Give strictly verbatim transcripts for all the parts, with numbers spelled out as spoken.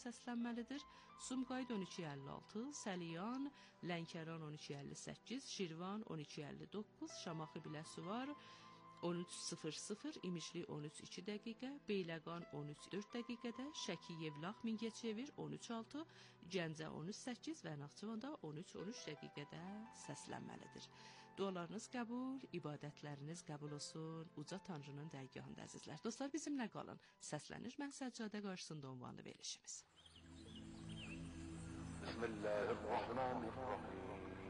səslənməlidir. Sumqayıt on iki əlli altı, Səliyan, Lənkəran on iki əlli səkkiz, Şirvan on iki əlli doqquz, Şamaxı Biləsuvar on üç sıfır sıfır, İmişli on üç iki dəqiqə, Beyləqan on üç dörd dəqiqədə, Şəki Yevlax Mingəçevir on üç altı, Gəncə on üç səkkiz və Naxçıvanda on üç on üç dəqiqədə səslənməlidir. Dualarınız qəbul, ibadətləriniz qəbul olsun. Uca Tanrının dərgahında əzizlər. Dostlar, bizimlə qalın. Səslənir mən səccadə qarşısında ünvanlı verilişimiz. Bismillahirrahmanirrahim.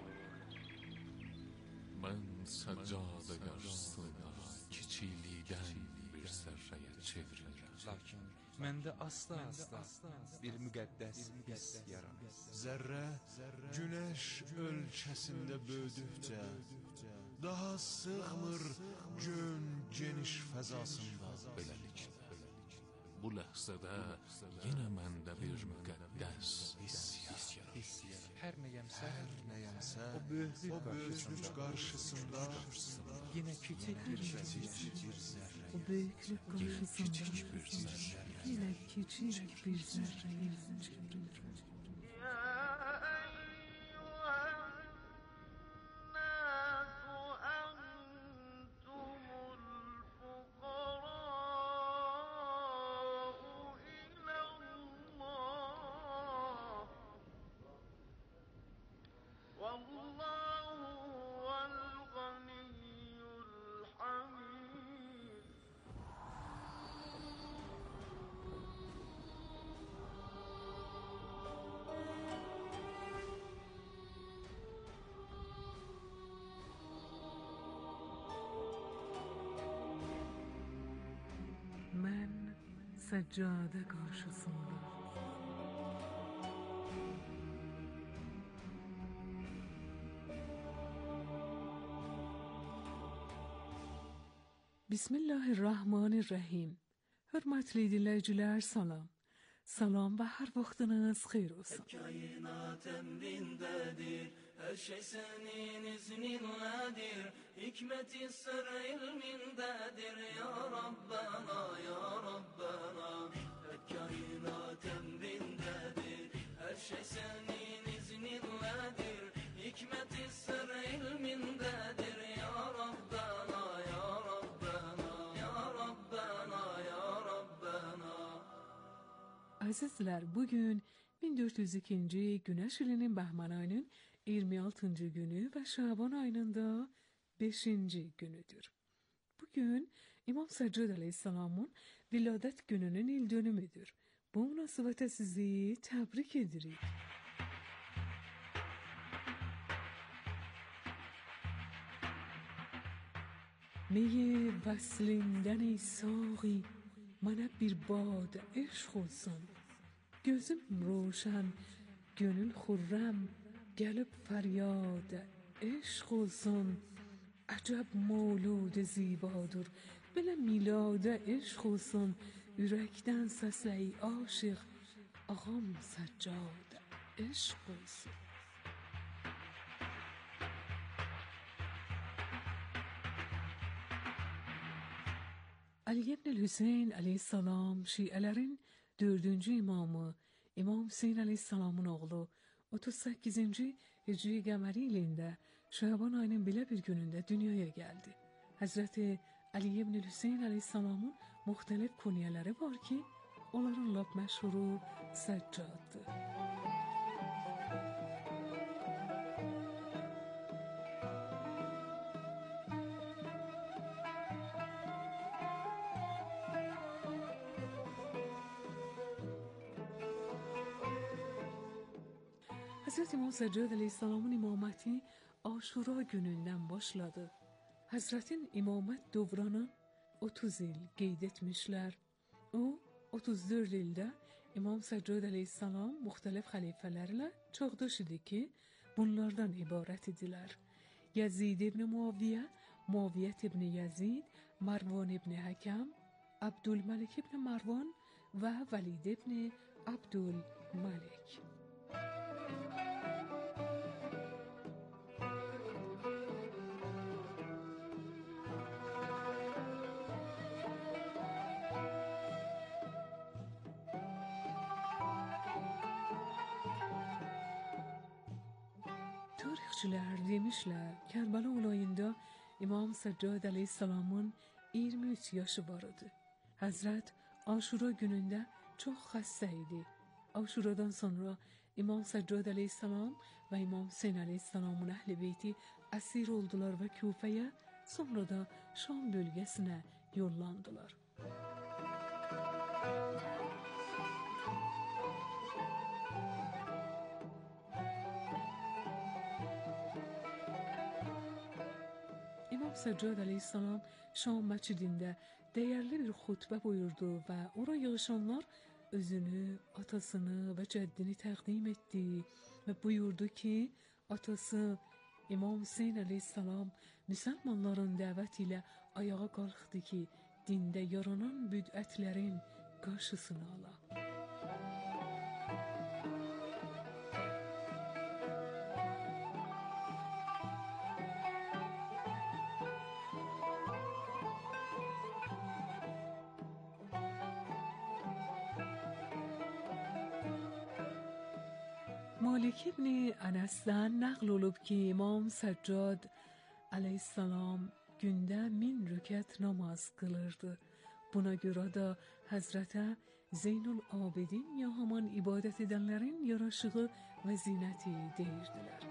Mən səccada qarşısında kiçiklikdən bir zərrəyə çevrilirəm. Lakin məndə asla-asla bir müqəddəs hiss yaranır. Zərrə günəş ölçəsində böyüdükcə daha sığmır gön geniş fəzasında. Beləliklə, bu ləhzədə yenə məndə bir müqəddəs hiss yaranır. Hər nəyəmsə, Nəyəmsə o böyüklük o böyüklük qarşısında yenə kiçik bir zərrə. O büyüklük Yenə karşısında kiçik bir zərrə. yine küçük bir zerreyi çeviririm. Ben seccade karşısında Bismillahirrahmanirrahim. Hörmətli dinləyicilər, salam. Salam və hər vaxtınız xeyir olsun. Kainat emrindedir, her şey senin izninledir. Hikmeti sır ilmindedir, ya Rabbena, ya Rabbena. Kainat emrindedir, her şey senin izninledir. Hikmeti sır ilmindedir, ya Rabbena, ya Rabbena, ya Rabbena, ya Rabbena. Azizler, bugün bin dört yüz ikinci Güneş ilinin Bəhman ayının iyirmi altıncı günü ve Şaban ayının da beşinci günüdür. Bugün İmam Səccad Aleyhisselam'ın viladet gününün il dönümüdür. Bu münasebete sizi tebrik edirik. Meyi veslinden ey saği, mənə bir bad eşq olsun. Gözüm roşan, gönül xurrəm, gəlib fəryad eşq olsun. Əcəb mevlud zibadır, belə miladə eşq olsun. Ürəkdən səsləy aşiq, ağam Səccad eşq olsun. Ali ibn Hüseyin aleyhisselam Şiələrin dördüncü imamı İmam Hüseyin aleyhisselamın oğlu otuz səkkizinci Hicri qəməri ilində Şaban ayının belə bir günündə dünyaya gəldi. Həzrəti Ali ibn Hüseyin aleyhisselamın müxtəlif kunyələri var ki, onların lap məşhuru Səccaddır. Hazreti İmam Səccad Aleyhisselam'ın imaməti Aşura günündən başladı. Hazretin imamət dövranı otuz il qeyd etmişlər. O, otuz dörd ildə İmam Səccad Aleyhisselam müxtəlif xəlifələrlə çoxdaş idi ki, bunlardan ibarət idilər. Yazid ibn Muaviyyə, Muaviyyət ibn Yazid, Marvan ibn Həkəm, Abdülməlik ibn Marvan və Valid ibn Abdülməlik. Tarixçilər demişlər, Kərbəla olayında İmam Səccad əleyhissalamın iyirmi üç yaşı var idi. Həzrət Aşura günündə çox xəstə idi. Aşuradan sonra İmam Səccad əleyhissalam və İmam Hüseyn əleyhissalamın əhl-i beyti əsir oldular və Küfəyə, sonra da Şam bölgəsinə yollandılar. İmam Səccad əleyhissalam Şam məscidində dəyərli bir xutbə buyurdu və ora yığışanlar özünü, atasını və cəddini təqdim etdi və buyurdu ki, atası İmam Hüseyn əleyhissalam müsəlmanların dəvəti ilə ayağa qalxdı ki, dində yaranan büdətlərin qarşısını ala. Malik ibn Ənəsdən nəql olub ki, İmam Səccad əleyhissalam gündə min rükət namaz qılırdı. Buna görə də Həzrətə Zeynul Abidin ya haman ibadət edənlərin yaraşığı və zinəti deyirdilər.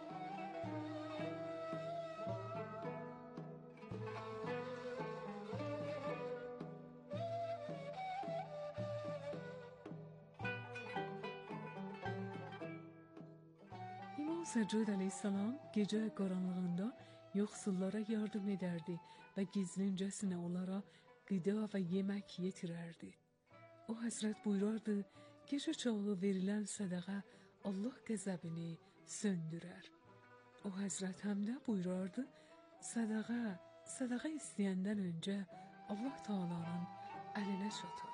Səccad əleyhissalam gecə qaranlığında yoxsullara yardım edərdi və gizlincəsinə onlara qida və yemək yetirərdi. O həzrət buyurardı, gecə çağı verilən sədəqə Allah qəzəbini söndürər. O həzrət həm də buyurardı, sədəqə, sədəqə istəyəndən öncə Allah Taala'nın əlinə çatar.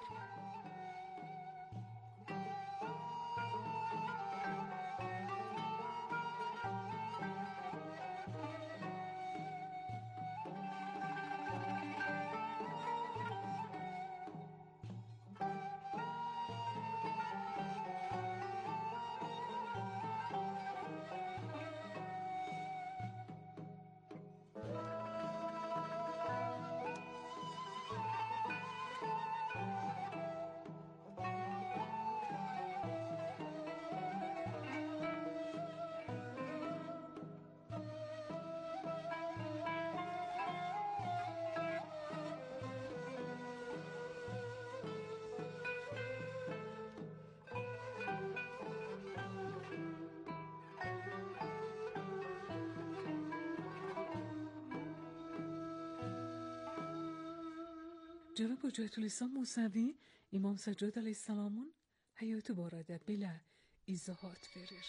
Cənab Hüccətülislam Musavi İmam Səccad əleyhissalamın həyatı barədə belə izahat verir.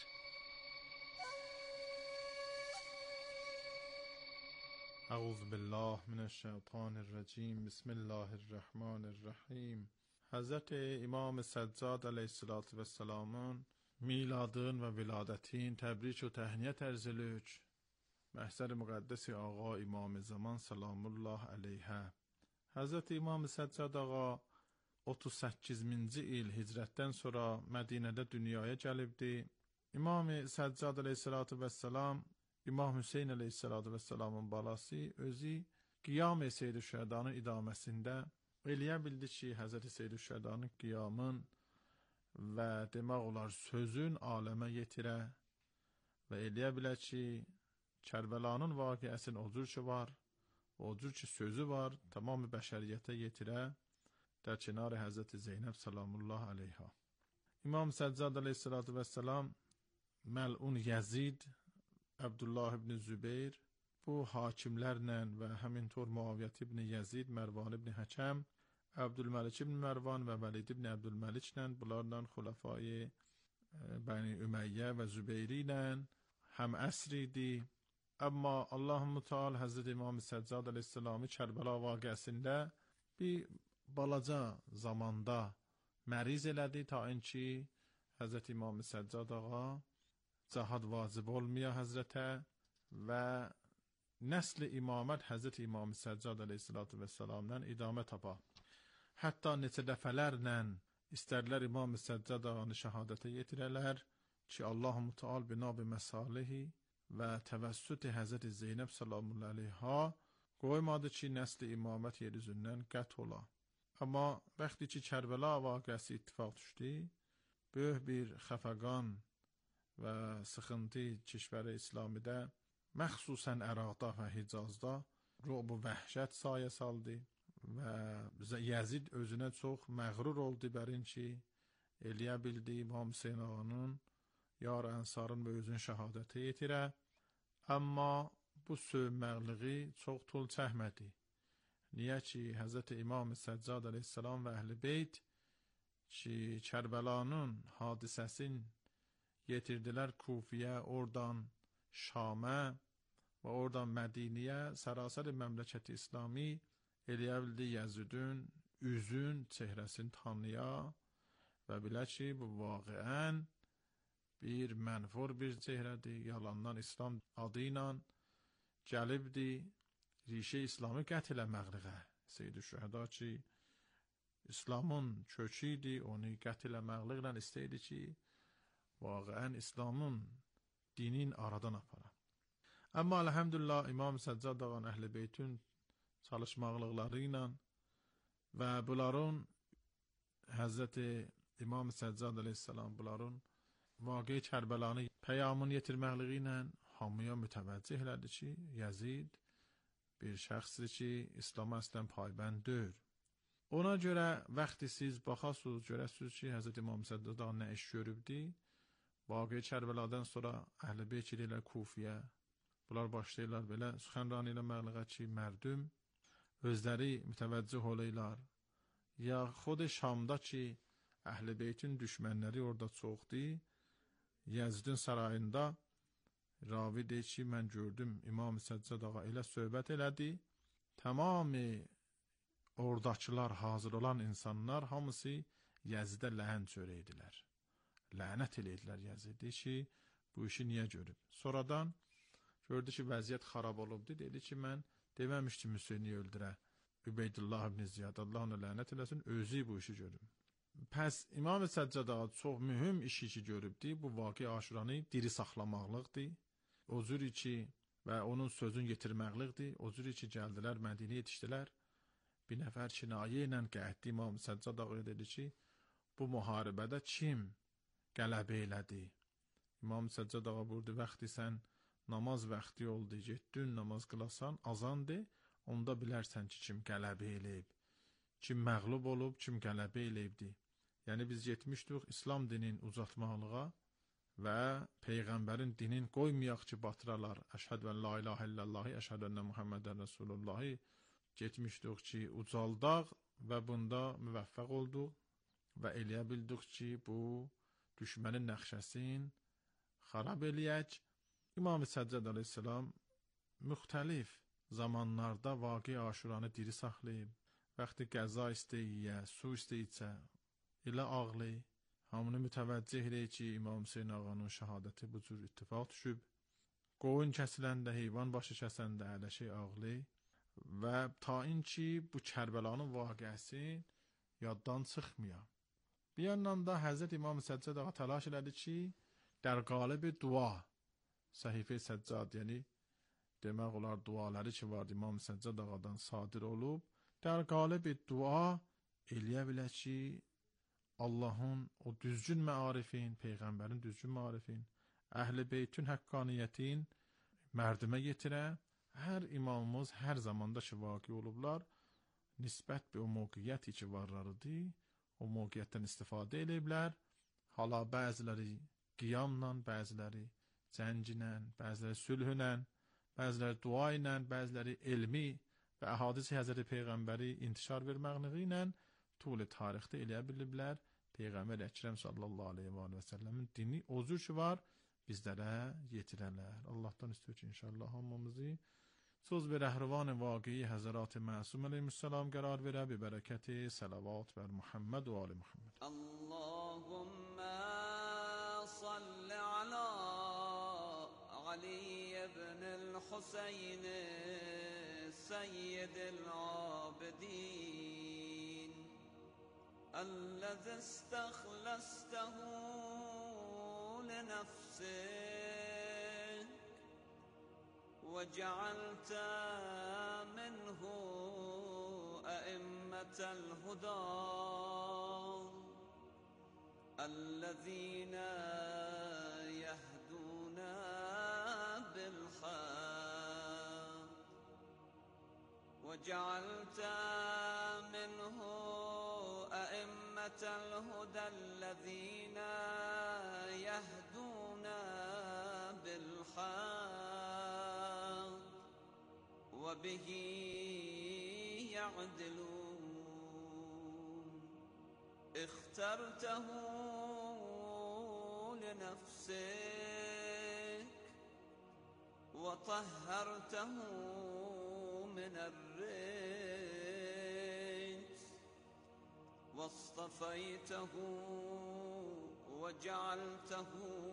اعوذ بالله من الشیطان الرجیم بسم الله الرحمن الرحیم. Həzrət İmam Səccad əleyhissalatu vesselamın miladın və viladətin təbrik və təhniyət ərz edirik. Məhzər müqəddəs ağa İmam Zaman salamullah əleyhə. Həzrət İmam Səccad ağa otuz səkkizinci il hicrətdən sonra Mədinədə dünyaya gəlibdi. İmam Səccad əleyhissalatu vesselam İmam Hüseyn əleyhissalatu vesselamın balası özü qiyam-ı Seyyid-i Şühədanın idaməsində eləyə bildi ki, Həzrət Seyyid-i Şühədanın qiyamın və demək olar sözün aləmə yetirə və eləyə bilər ki, Kərbəlanın vaqiəsinin o cür ki var, o cür ki sözü var, tamamı bəşəriyyətə yetirə در کنار حضرت زینب سلام الله علیها. İmam Səccad əleyhissalatu vesselam məlun Yazid, Abdullah ibn Zübeyr, bu hakimlərlə və həmintor Muaviyyət ibn Yazid, Mərvan ibn Həkəm, Abdülməlik ibn Mərvan və Vəlid ibn Abdülməliklə, bunlarla xulafayı Bəni Ümeyyə və Zübeyri ilə həm əsr idi. Amma Allahümme Teala Hazreti İmam Səccad əleyhissalamı Kərbəla vaqiəsində bir balaca zamanda məriz elədi ta inki Həzrət İmam Səccad ağa cəhad vacib olmaya Həzrətə və nəsl imamət Həzrət İmam Səccad əleyhissalatu vesselamdan idamə tapa. Hətta neçə dəfələrlə istərlər İmam Səccad ağanı şəhadətə yetirələr ki, Allahümme Teala bina bi məsalihi و توسط حضرت زینب سلام الله علیها qoymadı ki, nəsli imamət yer üzündən qət ola. Amma vaxtı ki, Kərbəla vaqəsi ittifaq düşdü, böyük bir xəfəqan və sıxıntı kişvəri İslamidə, məxsusən Əraqda və Hicazda rubu vəhşət sayə saldı və Yəzid özünə çox məğrur oldu bərin ki, eləyə bildi İmam Hüseyin ağanın, yar ənsarın və özün şəhadəti yetirə. Amma bu sövməqliği çox tul çəkmədi. Niyə ki, Həzrət İmam Səccad əleyhissalam və Əhl-i Beyt ki, Kərbəlanın hadisəsin yetirdilər Kufiyə, oradan Şamə və oradan Mədiniyə, sərasər məmləkəti İslami eləyə bildi Yəzidin üzün, çehrəsini tanıya və bilə ki, bu vaqiən bir mənfur bir çehrədir, yalandan İslam adı ilə gəlibdi, rişə İslamı qət eləməqliğə. Seyyid-i Şühəda ki, İslamın kökü idi, onu qət eləməqliqlə istəyirdi ki, vaqiən İslamın dinin aradan apara. Amma elhamdülillah İmam Səccad ağanın Əhl-i Beytün çalışmaqlıqları ilə və bunların Həzrəti İmam Səccad əleyhissalam bunların vaqe Kərbəlanı peyamını yetirməqliği ilə hamıya mütəvəccih elədi ki, Yəzid bir şəxsdir ki, İslam'a əslən paybənd deyil. Ona görə vaxtı siz baxasınız, görəsiniz ki, Həzrət İmam Səccad ağa nə iş görübdi, vaqe Kərbəladan sonra Əhl-i Beyt ilə Kufiyə, bunlar başlayırlar belə süxənran ilə məqliğə ki, mərdüm özləri mütəvəccih olaylar. Ya xod Şamda ki, Əhl-i Beytin düşmənləri orada çoxdur, Yəzidin sarayında ravi deyir ki, mən gördüm İmam Səccad ağa elə söhbət elədi, tamamı oradakılar, hazır olan insanlar hamısı Yəzidə ləhən çörəydilər. Lənət eləydilər Yəzidi ki, bu işi niyə görüb? Sonradan gördü ki, vəziyyət xarab olubdu, dedi ki, mən deməmişdim Hüseyni öldürə. Übeydullah ibn Ziyad, Allah ona lənət eləsin, özü bu işi görüb. Pəs İmam Səccad ağa çox mühüm işi ki görübdi, bu vaqe Aşuranı diri saxlamaqlıqdır. O cür ki, və onun sözün yetirməqliqdir. O cür ki, gəldilər, Mədinə yetişdilər. Bir nəfər kinayə ilə qəhətdi İmam Səccad ağa dedi ki, bu müharibədə kim qələbə elədi? İmam Səccad ağa buyurdu, vaxtı sən namaz vaxtı oldu, getdin, namaz qılasan, azandı, onda bilərsən ki, kim qələbə eləyib, kim məğlub olub, kim qələbə eləyibdi. Yəni biz getmişdik İslam dinin ucaltmalığa və Peyğəmbərin dinin qoymayaq ki, batıralar. Əşhəd və la ilahə illəllahi, əşhəd ənə Muhammədən Rəsulullahi getmişdik ki, ucaldaq və bunda müvəffəq olduq və eləyə bildik ki, bu düşmənin nəxşəsin xarab eləyək. İmam Səccad əleyhissalam müxtəlif zamanlarda vaqe Aşuranı diri saxlayıb, vaxtı qəza istəyiyə, su istəyicə, elə ağlı, hamını mütəvəccih eləyir ki, İmam Hüseyin ağanın şəhadəti bu cür ittifaq düşüb, qoyun kəsiləndə, heyvan başı kəsəndə hələ şey ağlı və tayin ki, bu Kərbəlanın vaqəsi yaddan çıxmıyor. Bir yandan da Həzrət İmam Səccad ağa təlaş elədi ki, در قالب dua, Səhifə Səccad, yəni demək olar duaları ki var İmam Səccad ağadan sadir olub, در قالب dua eləyə bilər ki, Allahın o düzgün məarifin, Peyğəmbərin düzgün məarifin, Əhl-i Beytün həqqaniyyətin mərdimə yetirə, hər imamımız hər zamanda ki vaqi olublar, nisbət bir o mövqiyyəti ki varlarıdır, o mövqiyyətdən istifadə eləyiblər, hala bəziləri qiyamla, bəziləri cənglə, bəziləri sülhünlə, bəziləri dua ilə, bəziləri elmi və əhadisi Həzrəti Peyğəmbəri intişar verməqliği ilə tuli tarixdə eləyə biliblər. Peyğəmbər Əkrəm sallallahu aleyhi və səlləmin dini o cür ki var, bizlərə yetirələr. Allahdan istiyor ki inşallah hamımızı söz ve rəhrivan vaqiyi Həzrət Məsum aleyhisselam qərar verə bi bərəkəti salavat və Muhammed və ali Muhammed. Allahümme salli ala Ali ibn-i Hüseyin seyyid-i abidin الذي استخلصته لنفسك وجعلت منه أئمة الهدى الذين يهدون بالحق وجعلت منه أئمة الهدى الذين يهدون بالحق وبه يعدلون اخترته لنفسك وطهرته من الرجس واصطفيته وجعلته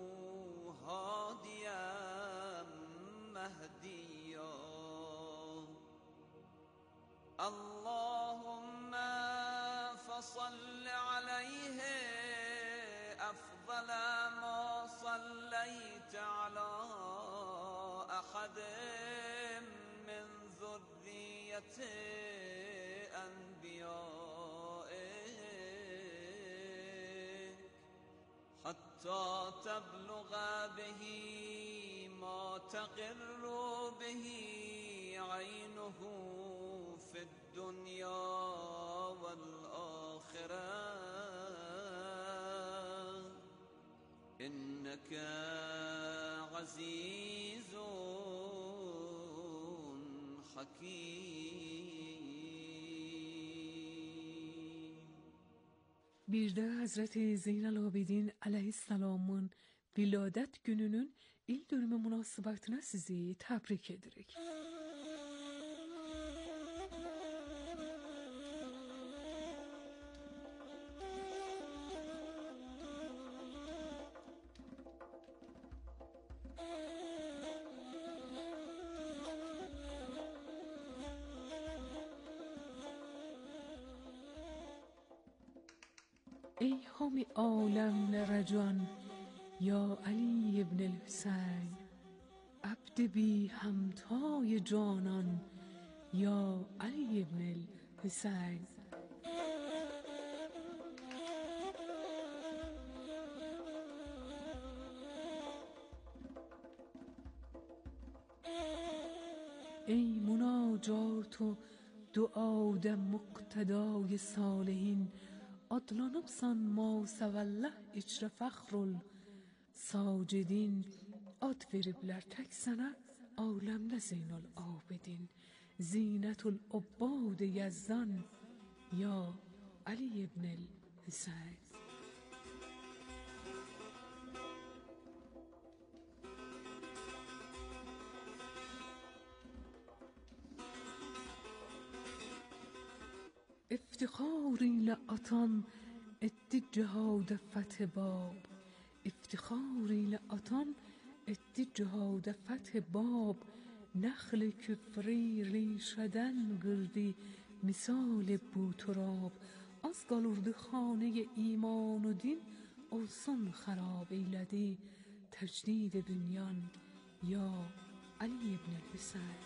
هاديا مهديا اللهم فصل عليه أفضل ما صليت على أحد من ذرية أنبيائك حتى تبلغ به ما تقر به عينه في الدنيا والآخرة إنك عزيز حكيم. Bir de Hazreti Zeynelabidin Aleyhisselam'ın viladet gününün il dönümü münasebetine sizi tebrik ederek. ای حامی عالم رجان یا علی ابن الحسین عبد بی همتای جانان یا علی ابن الحسین. ای مناجات و دعا ده مقتدای صالحین adla nıbsan ma sevallah içre fakhrul sacidin ad veribler tek sana alemde Zeynul Abidin zinetul ubbad Yazdan ya Ali ibn Hüseyin. افتخاری لعطان ادی جهاد فتح باب افتخاری لعطان ادی جهاد فتح باب نخل küfri ریشدن گردی misal bu turab az qalırdı xanə iman و din olsun xarab eylədi təcdid bünyan ya Ali ibn Hüseyin.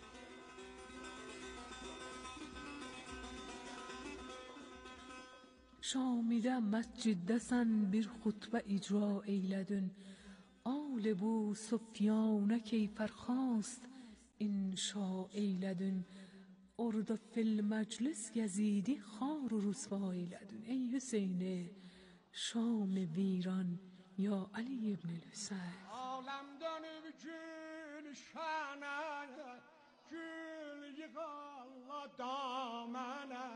Şamidə məsciddəsən bir xutbə icra eylədin Al bu Sufyanə keyfərxast inşa eylədin Orada fil məclis gəzidi xar و rüsva eylədin Ey Hüseyni Şam viran ya Ali ibn Hüseyin. Aləm dönüb gülşənə Gül yığalla damənə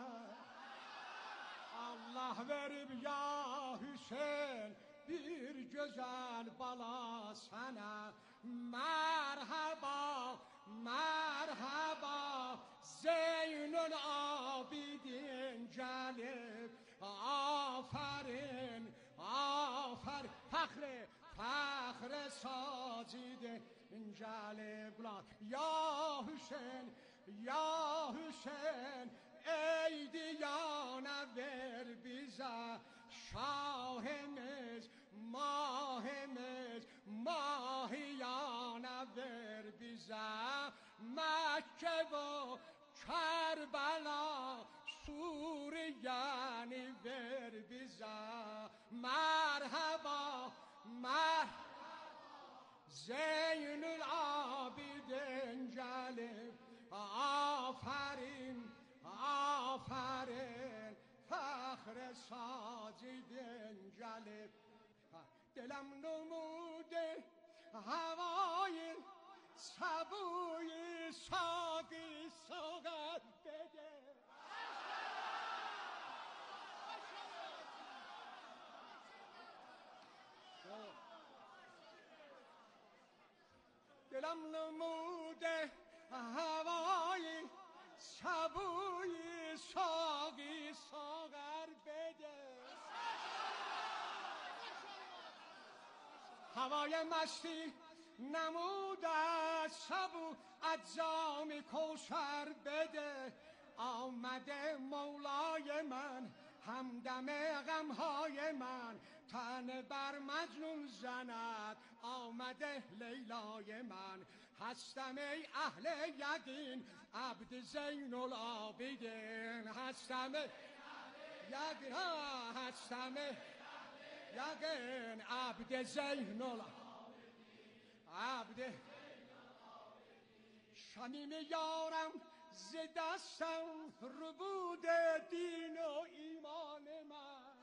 Allah verib ya Hüseyin bir güzel bala sana merhaba merhaba Zeynül Abidin gelip aferin aferin fahre fahre sacidin gelip ya Hüseyin ya Hüseyin ey diyana ver bize şahimiz mahimiz mahiyana ver bize ساجدن جلب دلم نموده هوای سبوی ساقی ساغر بده دلم نموده هوای سبوی ساقی ساغر بده هوای مستی نمود از سبو اجزام کوثر بده آمده مولای من همدم غمهای من تن بر مجنون زند آمده لیلای من هستم ای اهل یقین عبد زین العابدین هستم یقین هستم یقین عبد زین العابدین عبد شمیم یارم ز دستم ربود دین و ایمان من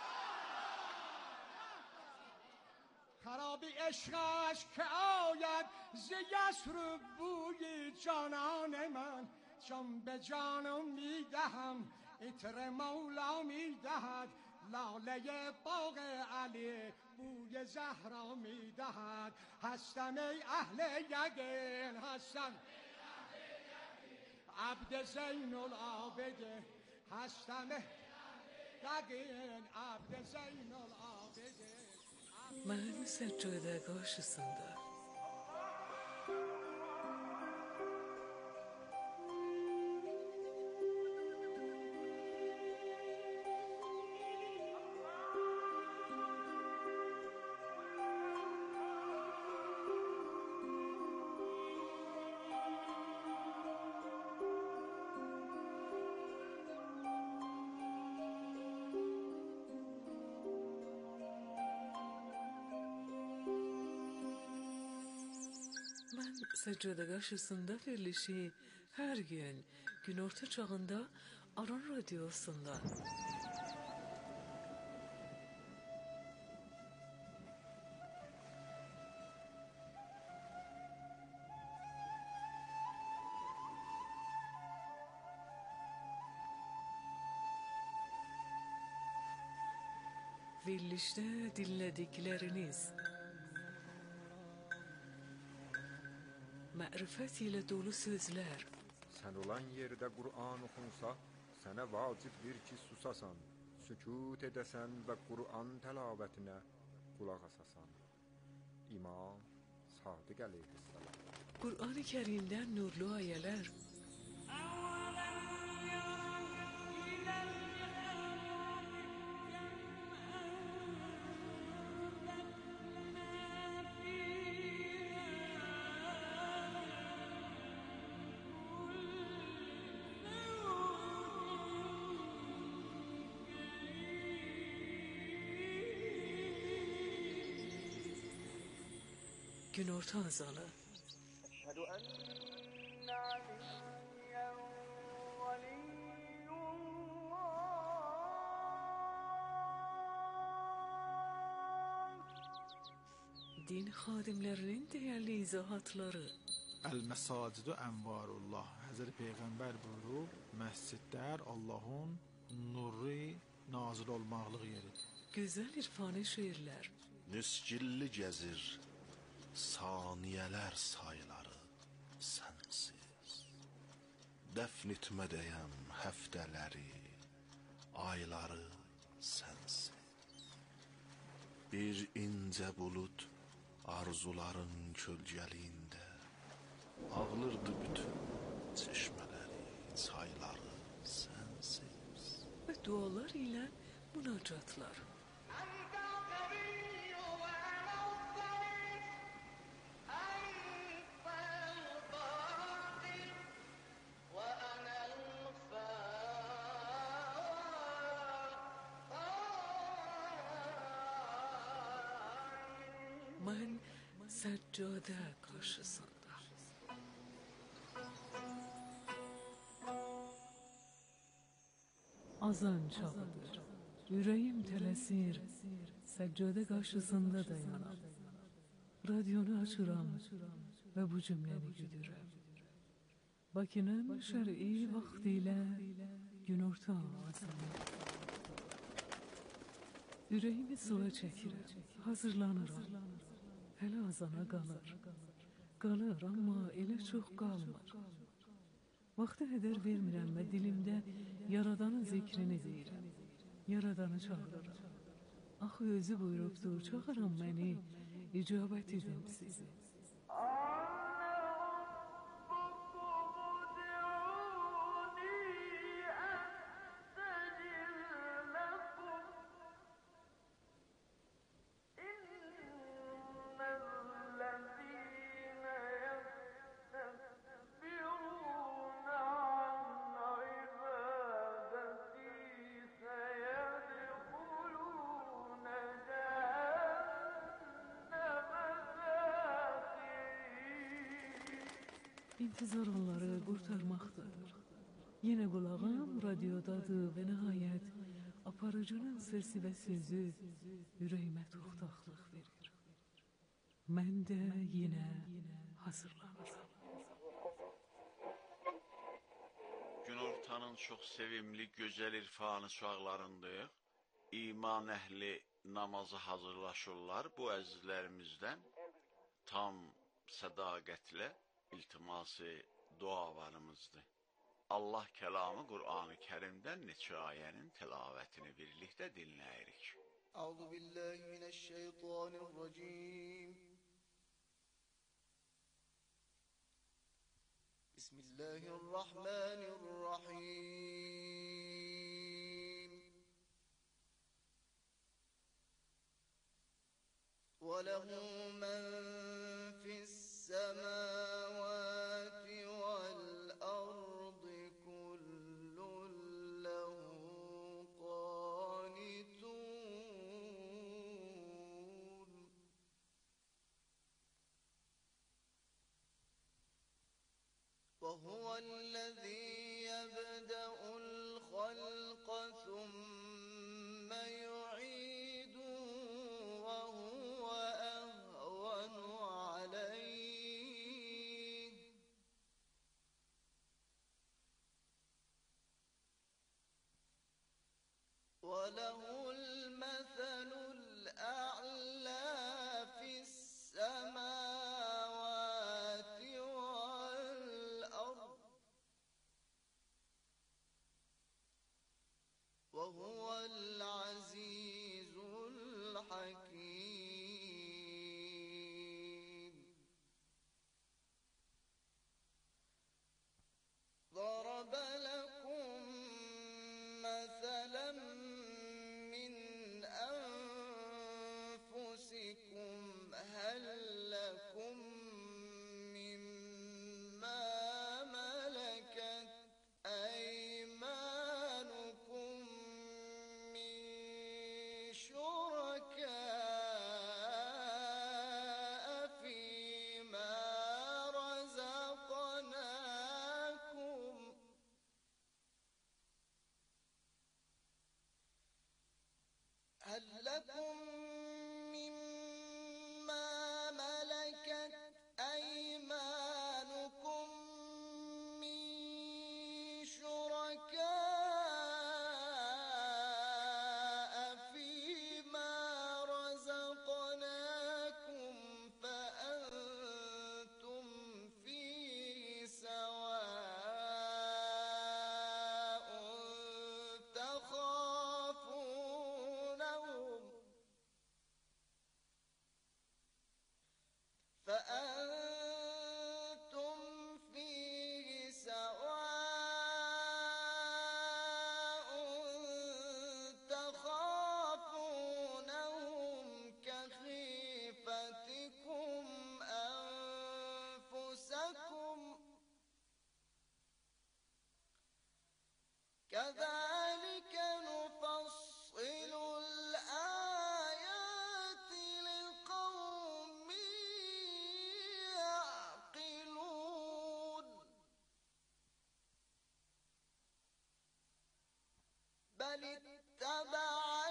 خرابی عشقش که آید ز یثرب بوی جانان من چون به جانم میدهم عطر مولا میدهد لاله باغ علی بوی زهرا میدهد هستم ای اهل یقین هستم عبد زین العابدین هستم یقین عبد زین العابدین من سجاده karşısında Səccədə qarşısında verilişi hər gün günorta çağında Aran Radiyosunda. Verilişdə dinlədikləriniz mərifət ilə dolu sözlər, Sən olan yerdə Qur'an oxunsa, sənə vacibdir ki, susasan, sükut edəsən və Qur'an təlabətinə qulaq asasan. İmam Sadiq əleyhissalam. Qur'an-ı Kərimdən nurlu ayələr, günorta azanı, أشهد أن عليا ولي الله din xadimlərinin dəyərli izahatları, El-Mesacidu Envarullah. Hazreti Peyğəmbər buyurub, məscidlər Allahın nuru nazil olmaqlıq yeridir. gözəl irfani şeirlər, Niscilli gəzir saniyələr sayıları sənsiz. Dəfn etmədəyəm həftələri, ayları sənsiz. Bir incə bulud arzuların kölgəliyində ağlırdı bütün çeşmələri, çayları sənsiz. və dualar ilə münacatlar. أنت القوي وأنا الضعيف أنت الباقي وأنا الفاقي Mən səccadə qarşısında. Azan çağıdır. Ürəyim tələsir, səccadə qarşısında dayanam. Radyonu açıram və bu cümləni güdürəm. Bakının şər'i vaxtilə günorta azanı. Ürəyimi sıla çəkirəm, hazırlanıram. Hələ azana qalır. Qalır, amma elə çox qalmır. Vaxtı hədər vermirəm və dilimdə Yaradanın zikrini deyirəm. Yaradanı çağırıram. Axı özü buyurubdur, çağıram məni, icabət edim sizi. İntizar onları qurtarmaqdır. Yenə qulağım radiodadır və nəhayət aparıcının səsi və sözü ürəyimə toxtaqlıq verir. Mən də yenə hazırlanıram. Günortanın çox sevimli, gözəl irfanı çağlarındayıq. İman əhli namaza hazırlaşırlar. Bu əzizlərimizdən tam sədaqətlə iltiması dualarımızdır. Allah kəlamı Qur'an-ı Kərimdən neçə ayənin təlavətini birlikdə dinləyirik. Euzu billahi mineşşeytanirracim. Bismillahirrahmanirrahim. Ve lehu men fis semavati vel ardı kullun lehu qanitun. Ve huvellezî yebde'ul halqa thumme yu'iduhu ve huve ehvenu aleyh. Ve lehul meselul a'lâ fissemâvâti vel ard. Ve huvel azîzul hakîm. ضرب لكم مثلا من أنفسكم هل لكم مما ملكت أيمانكم من شركاء فيما رزقناكم هل لكم مما ملكت أيمانكم من شركاء فيما رزقناكم فأنتم فيه سواء تخافونهم فأنتم فيه سواء تخافونهم كخيفتكم أنفسكم كذلك نفصل الآيات لقوم يعقلون. بل اتبع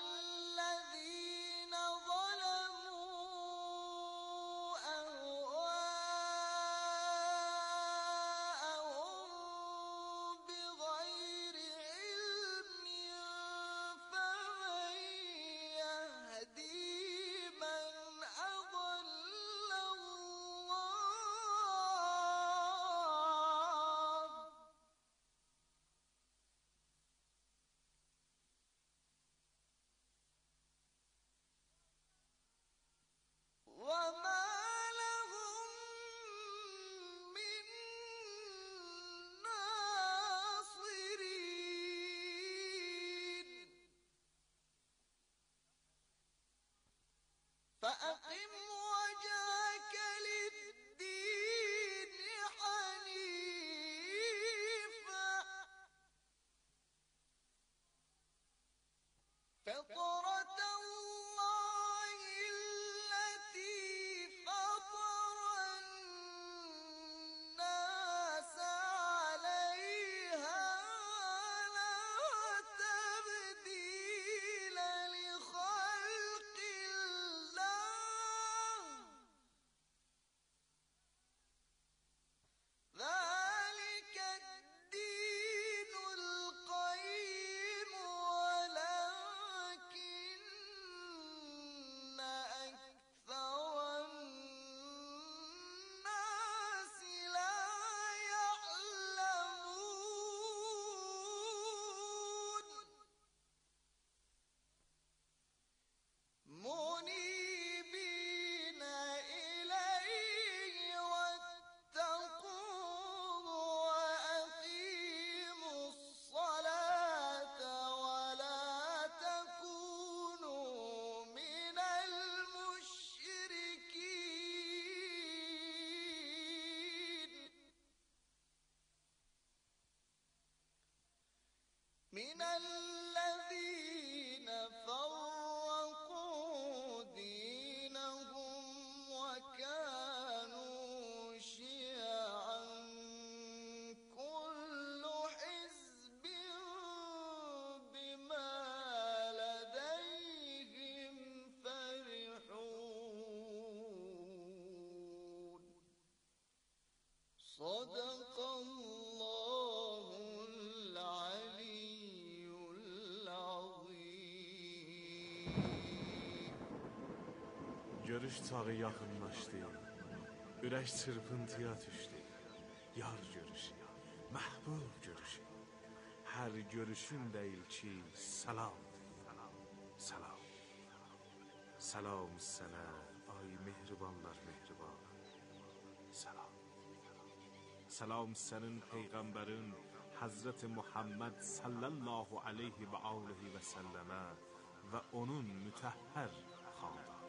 görüş çağı yaxınlaşdı. Ürək çırpıntıya düşdü. Yar görüşü, məhbub görüşü. Hər görüşün deyil ki, salam, salam. Salam sənə, ay mehribanlar mehriban. Salam. Salam sənin peyğəmbərin Hazreti Muhammed sallallahu aleyhi və aleyhi və səlləmə və onun mütəhhər xandan.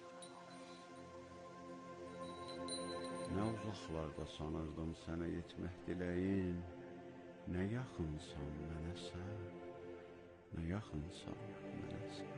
Nə uzaqlarda sanırdım sənə yetmək diləyin, nə yaxınsan mənə sən, nə yaxınsan mənə sən.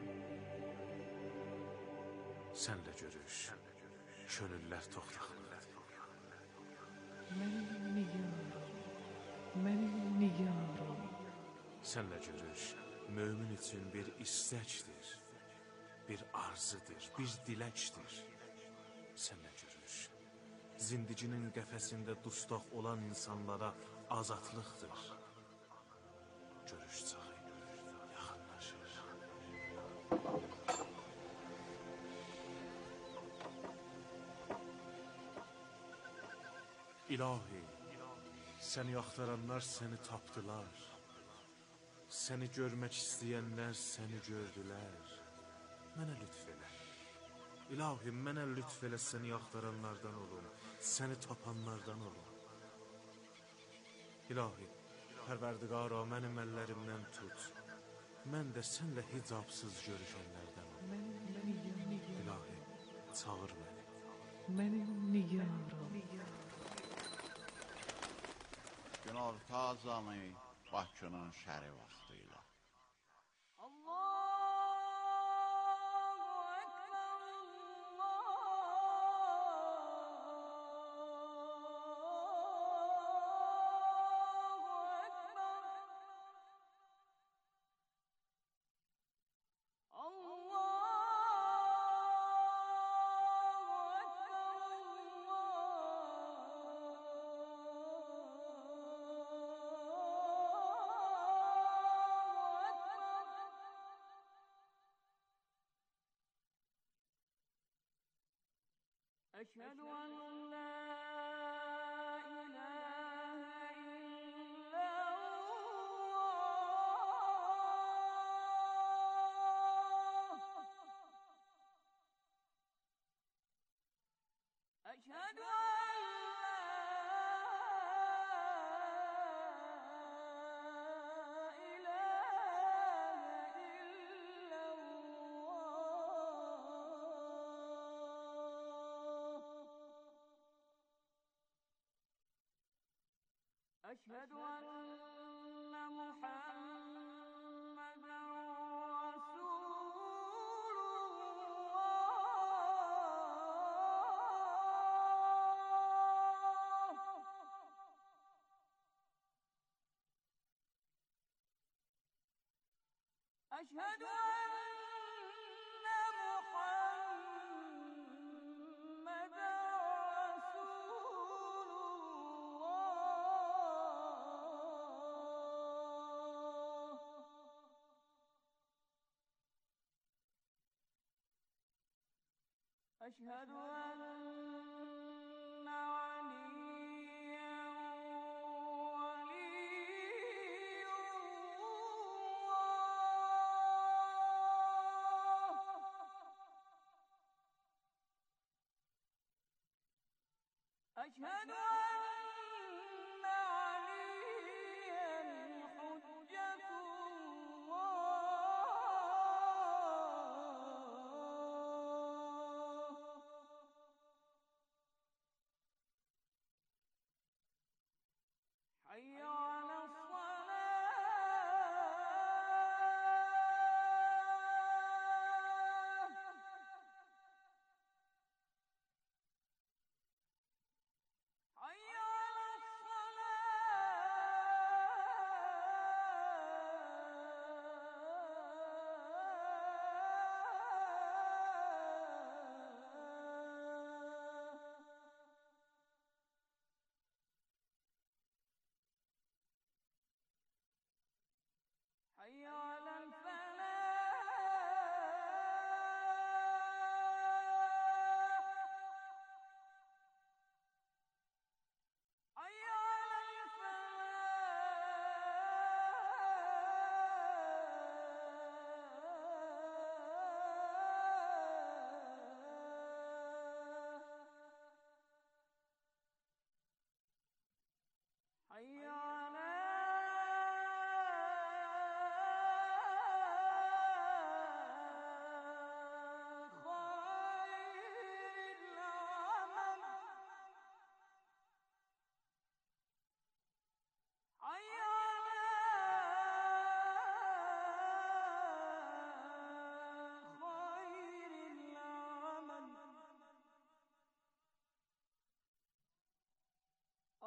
Sənlə görüş, könüllər toxtaqlıdır. Mənim nigarım, mənim nigarım. Sənlə görüş, mömin üçün bir istəkdir, bir arzudur, bir diləkdir. Sənlə görüş, zindicinin qəfəsində dustaq olan insanlara azadlıqdır. Görüş çağı yaxınlaşır. İlahi, səni axtaranlar səni tapdılar. Səni görmək istəyənlər səni gördülər. Mənə lütf elə. İlahi, mənə lütf elə, səni axtaranlardan olun, səni tapanlardan olun. İlahi, Pərverdigara, mənim əllərimdən tut. Mən də sənlə hicabsız görüşənlərdən olun. İlahi, çağır məni. Mənim nigarım. Günorta azanı Bakının şəri vaxtı ilə. أشهد أن لا إله إلا الله أشهد أن أشهد أن محمدًا رسول الله أشهد أن محمدًا أشهد أن عليا ولي الله أشهد أن عليا حجة حي على الصلاة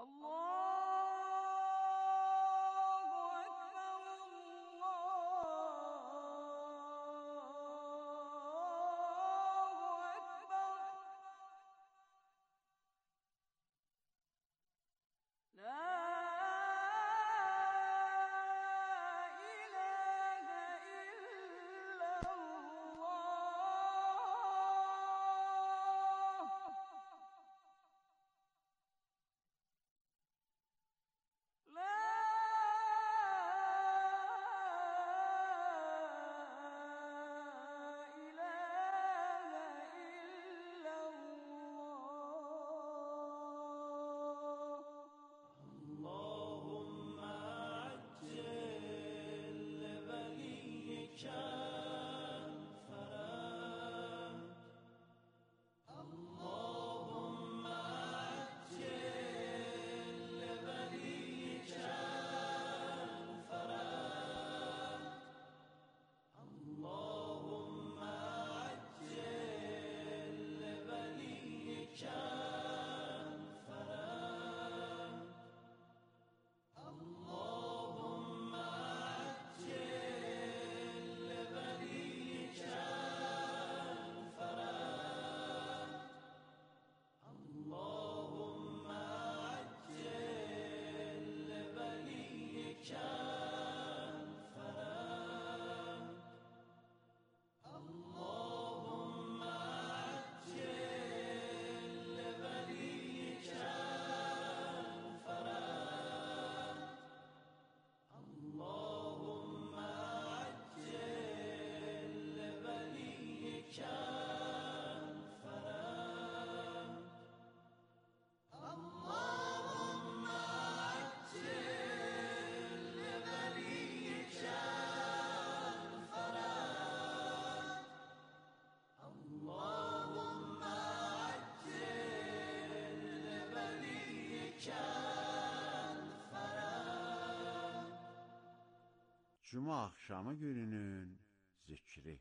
Cuma akşamı gününün zikri.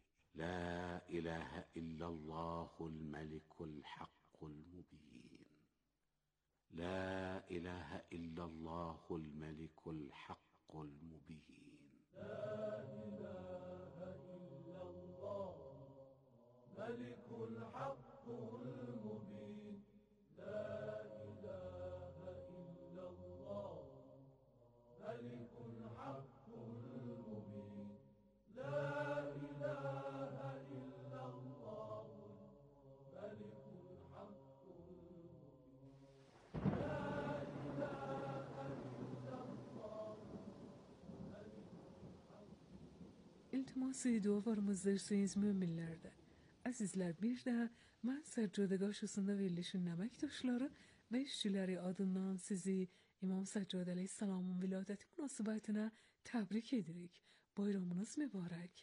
La ilahe illallahul melikul hakkul mubin. La ilahe illallahul melikul hakkul mubin. La ilahe illallah melikul hakkul mubin. La ilahe illallah melikul hakkul mubin. La ilahe illallah melikul hakkul mubin. La ilahe illallah. İltimas dualarımızdırsınız müminlərdə. Əzizlər, bir də mən Səccədə qarşısında verilişin əməkdaşları və işçiləri adından sizi İmam Səccədə əleyhissalamın viladəti münasibətinə təbrik edirik. Bayramınız mübarək.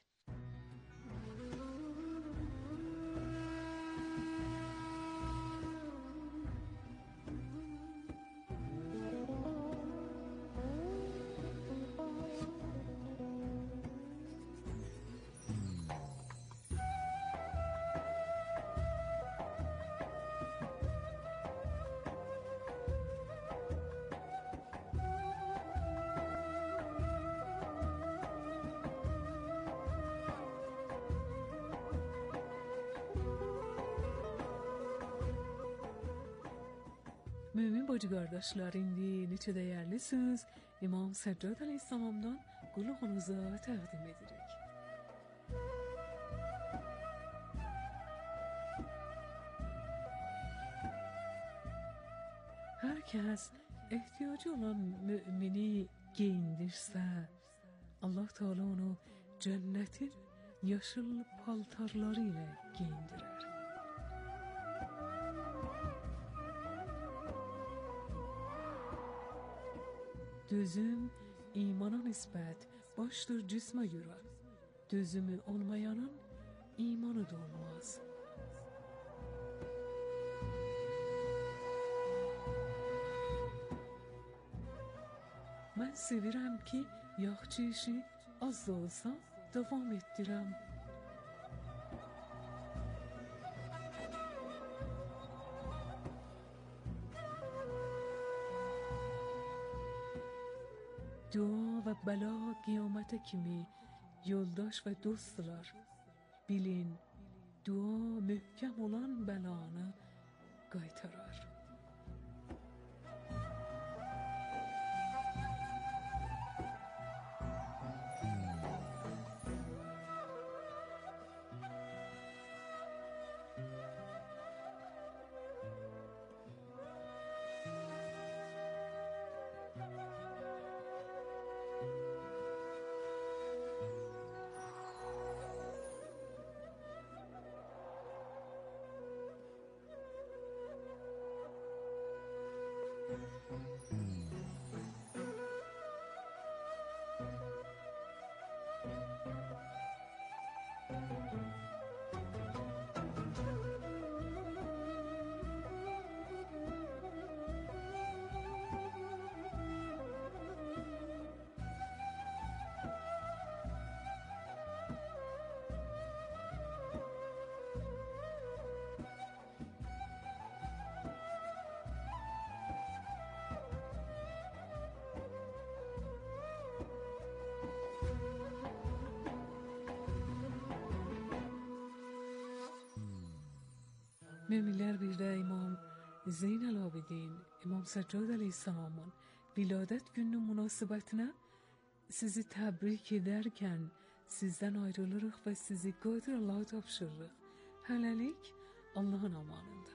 Mümin bacı qardaşlar, indi neçə dəyərli söz İmam Səccad əleyhissalamdan qulağınıza təqdim edirik. Hər kəs ehtiyacı olan mümini geyindirsə, Allah Teala onu cənnətin yaşıl paltarları ilə geyindirər. Dözüm imana nisbət başdır cismə görə. Dözümü olmayanın imanı da olmaz. Mən sevirəm ki, yaxşı işi az da olsa davam etdirəm. dua ve bela kıyamete kimi yoldaş ve dostlar. Bilin, dua mühkem olan belanı qaytarar. Möminlər bir də İmam Zeynəl-Abidin, İmam Səccad əleyhissalamın viladət gününün münasibətinə sizi təbrik edərkən sizdən ayrılırıq və sizi Qadir Allah'a tapşırırıq. Hələlik Allahın amanında.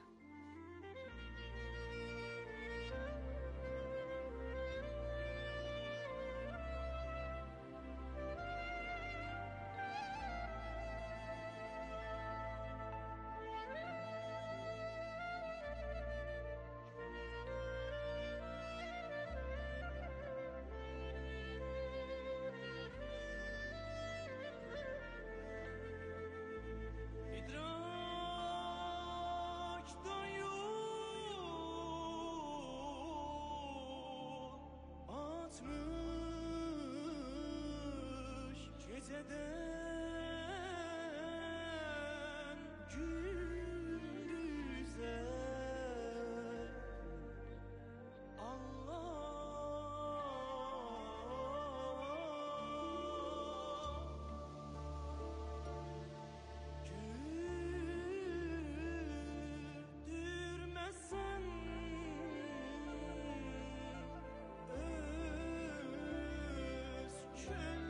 Geceden gündüze güldürmesen öz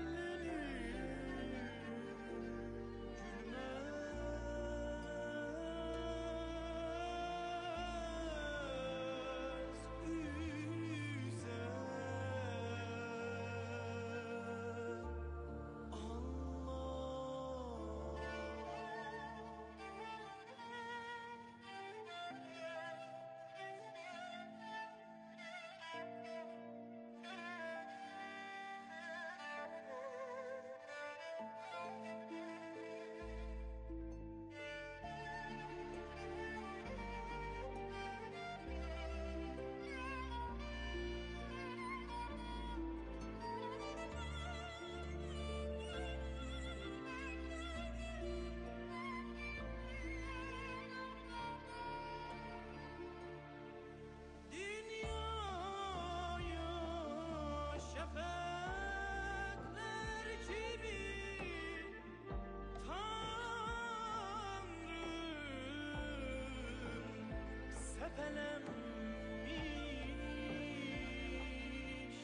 sepelenmiş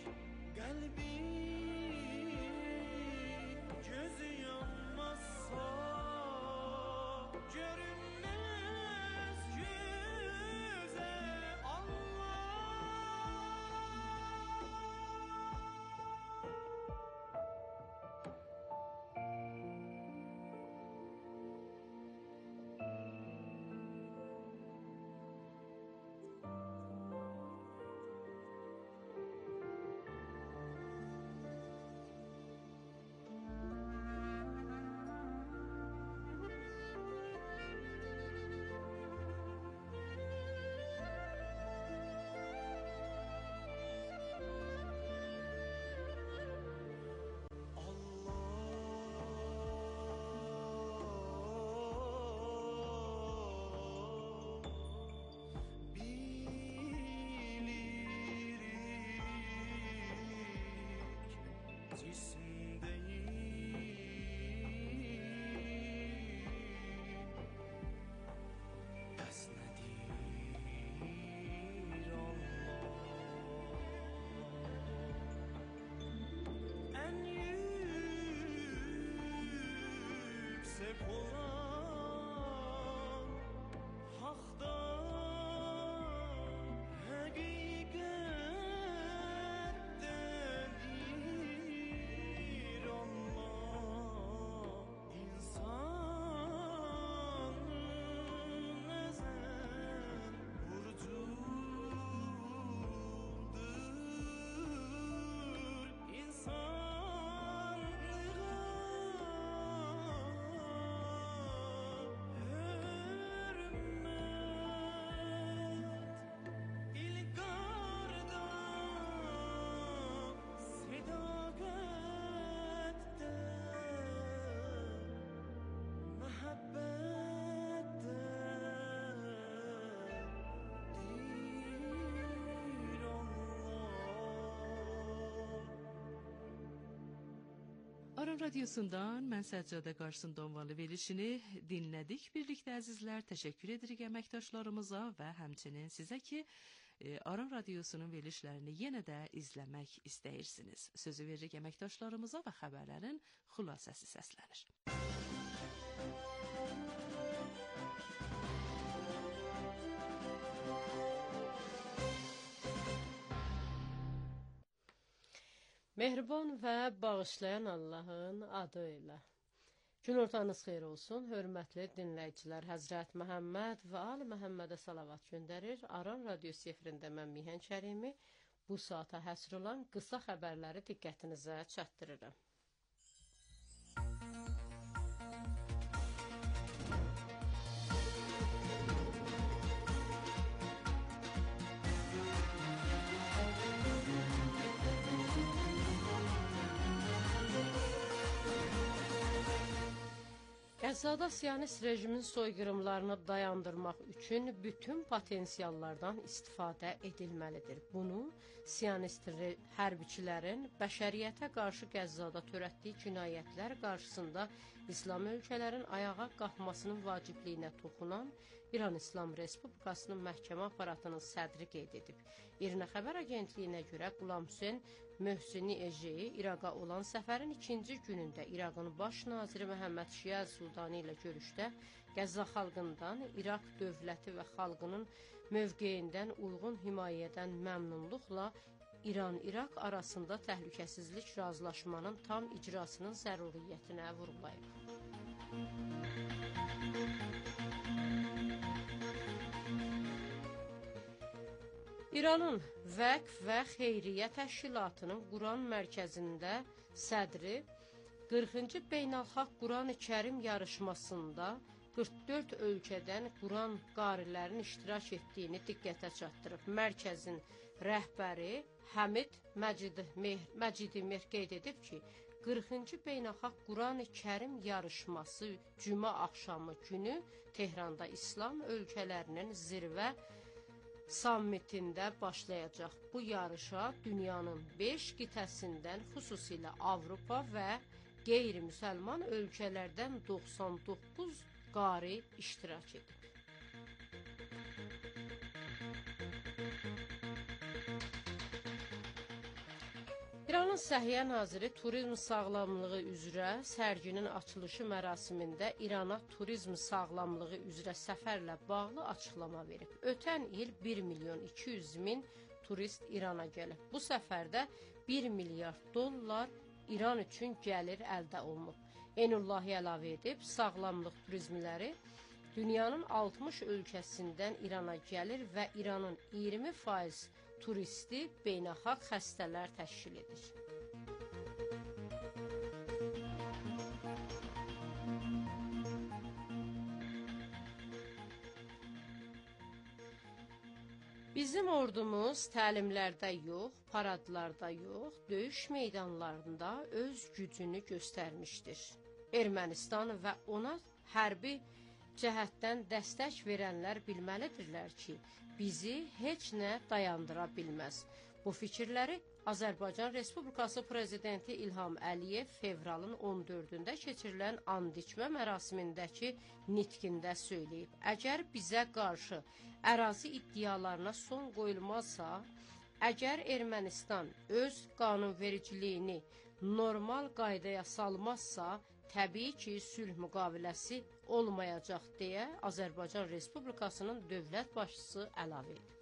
kalbim, gözü yanmazsa görünmez yüze Allah. cisim değil. Pes nedir Allah? En yüksek olan haktan hakikattendir Allah. İnsanın ezen burcudur. İnsanlığa hürmet, İlgarda sedakette, mehabbette dir Allah. Aran Radyosu'ndan mən Səccadə Qarsın Donvalı verilişini dinlədik. Birlikdə əzizlər, təşəkkür edirik əməkdaşlarımıza və həmçinin sizə ki, e, Aran Radyosu'nun verilişlərini yenə də izləmək istəyirsiniz. Sözü veririk əməkdaşlarımıza və xəbərlərin xülasəsi səslənir. Mehriban və bağışlayan Allahın adı ilə. Günortanız xeyir olsun, hörmətli dinləyicilər. Həzrət Məhəmməd və Ali Məhəmmədə salavat göndərir. Aran Radyosu efirində mən Mihan Kərimi bu saata həsr olan qısa xəbərləri diqqətinizə çatdırıram. Qəzzada Siyonist rejimin soyqırımlarını dayandırmaq üçün bütün potensiallardan istifadə edilməlidir. Bunu Siyonist hərbiçilərin bəşəriyyətə qarşı Qəzzada törətdiyi cinayətlər qarşısında İslam ölkələrin ayağa qalxmasının vacibliyinə toxunan İran İslam Respublikasının məhkəmə aparatının sədri qeyd edib. İRNA xəbər agentliyinə görə Qulam Hüseyn Möhsini Ejeyi İraqa olan səfərin ikinci günündə İraqın baş naziri Məhəmməd Şiəz Sultani ilə görüşdə Qəzza xalqından, İraq dövləti və xalqının mövqeyindən uyğun himayədən məmnunluqla İran-İraq arasında təhlükəsizlik razılaşmanın tam icrasının zəruriyyətinə vurğulayıb. İranın Vəqf və Xeyriyyə Təşkilatının Quran mərkəzində sədri qırxıncı Beynəlxalq Quran-ı Kərim yarışmasında qırx dörd ölkədən Quran qarilərin iştirak etdiyini diqqətə çatdırıb. Mərkəzin rəhbəri Həmid Məcidimir qeyd edib ki, qırxıncı Beynəlxalq Quran-ı Kərim yarışması cümə axşamı günü Tehranda İslam ölkələrinin zirvə sammitində başlayacaq. Bu yarışa dünyanın beş qitəsindən, xüsusilə Avropa və qeyri-müsəlman ölkələrdən doxsan doqquz qari iştirak edib. İranın Səhiyyə Naziri turizm sağlamlığı üzrə sərginin açılışı mərasimində İrana turizm sağlamlığı üzrə səfərlə bağlı açıqlama verib. Ötən il bir milyon iki yüz min turist İrana gəlib. Bu səfərdə bir milyard dollar İran üçün gəlir əldə olunub. Eynullahi əlavə edib, sağlamlıq turizmləri dünyanın altmış ölkəsindən İrana gəlir və İranın iyirmi faiz turisti beynəlxalq xəstələr təşkil edir. Bizim ordumuz təlimlərdə yox, paradlarda yox, döyüş meydanlarında öz gücünü göstərmişdir. Ermənistan və ona hərbi cəhətdən dəstək verənlər bilməlidirlər ki, bizi heç nə dayandıra bilməz. Bu fikirləri Azərbaycan Respublikası Prezidenti İlham Əliyev fevralın on dördündə keçirilən and içmə mərasimindəki nitqində söyləyib. Əgər bizə qarşı ərazi iddialarına son qoyulmazsa, əgər Ermənistan öz qanunvericiliyini normal qaydaya salmazsa, təbii ki, sülh müqaviləsi olmayacaq deyə Azərbaycan Respublikasının dövlət başçısı əlavə edib.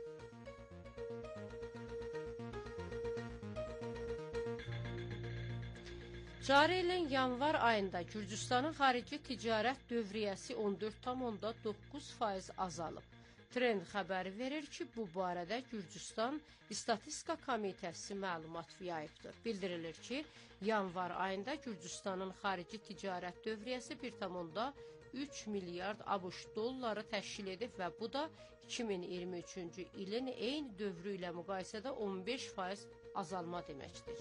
Cari ilin yanvar ayında Gürcüstanın xarici ticarət dövriyyəsi on dörd tam doqquz faiz azalıb. Trend xəbəri verir ki, bu barədə Gürcüstan İstatistika Komitəsi məlumat yayıbdır. Bildirilir ki, yanvar ayında Gürcüstanın xarici ticarət dövriyyəsi bir tam üç milyard ABŞ dolları təşkil edib və bu da iki min iyirmi üçüncü ilin eyni dövrü ilə müqayisədə on beş faiz azalma deməkdir.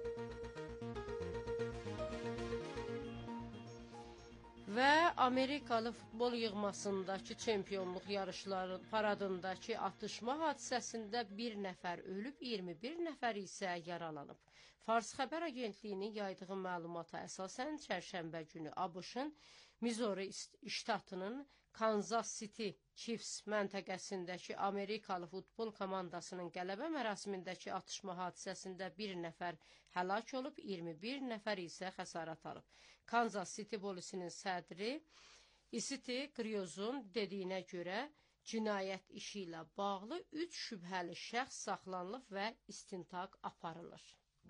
Və Amerikalı futbol yığmasındakı çempionluq yarışları paradındakı atışma hadisəsində bir nəfər ölüb, iyirmi bir nəfər isə yaralanıb. Fars xəbər agentliyinin yaydığı məlumata əsasən çərşənbə günü ABŞ-ın Missouri ştatının Kansas City Chiefs məntəqəsindəki Amerikalı futbol komandasının qələbə mərasimindəki atışma hadisəsində bir nəfər həlak olub, iyirmi bir nəfər isə xəsarət alıb. Kansas City polisinin sədri Isiti Qriyozun dediyinə görə cinayət işi ilə bağlı üç şübhəli şəxs saxlanılıb və istintaq aparılır.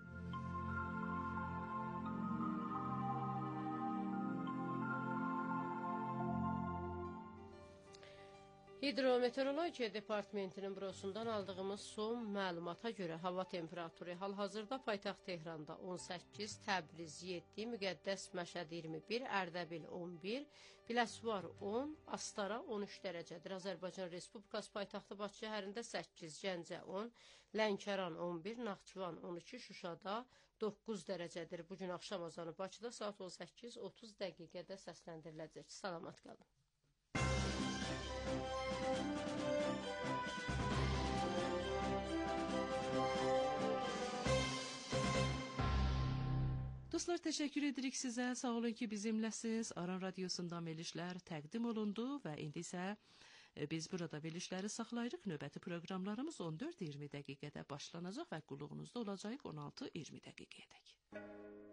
Hidrometeorologiya Departamentinin bürosundan aldığımız son məlumata görə hava temperaturu hal-hazırda paytaxt Tehranda on səkkiz, Təbriz yeddi, Müqəddəs Məşəd iyirmi bir, Ərdəbil on bir, Biləsuvar on, Astara on üç dərəcədir. Azərbaycan Respublikası paytaxtı Bakı şəhərində səkkiz, Gəncə on, Lənkəran on bir, Naxçıvan on iki, Şuşada doqquz dərəcədir. Bugün axşam azanı Bakıda saat on səkkiz otuz dəqiqədə səsləndiriləcək. Salamat qalın. Dostlar, təşəkkür edirik sizə. Sağ olun ki, bizimləsiz. Aran Radiosundan verilişlər təqdim olundu və indi isə biz burada verilişləri saxlayırıq. Növbəti proqramlarımız on dörd iyirmi dəqiqədə başlanacaq və qulluğunuzda olacaq on altı iyirmi dəqiqəyədək.